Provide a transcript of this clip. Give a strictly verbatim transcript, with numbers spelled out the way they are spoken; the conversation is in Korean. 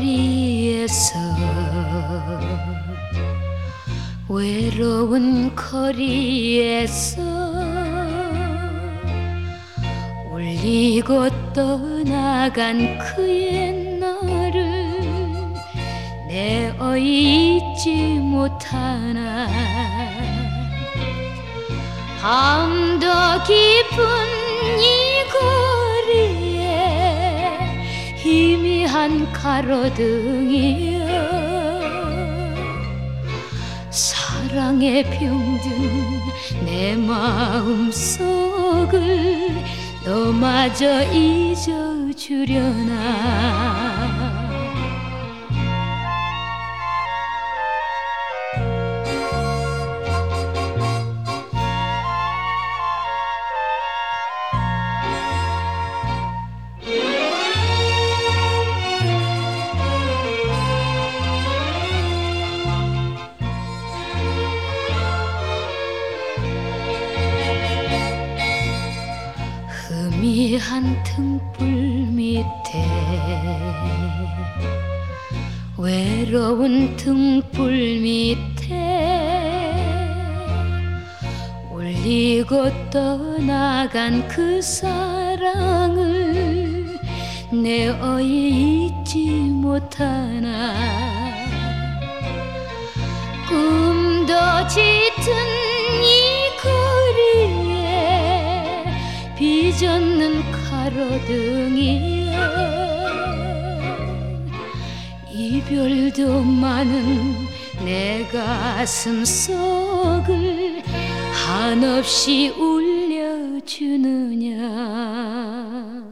거리에서 외로운 거리에서 울리고 떠나간 그의 너를 내어 잊지 못하나. 밤도 깊은 이 거리에 희미한 가로등이여 사랑에 병든 내 마음속을 너마저 잊어주려나. 희미한 등불 밑에 외로운 등불 밑에 울리고 떠나간 그 사랑을 내어 잊지 못하나. 꿈도 짙은 이 거리에 비젓는 가로등이여 이별도 많은 내 가슴 속을 한없이 울려주느냐.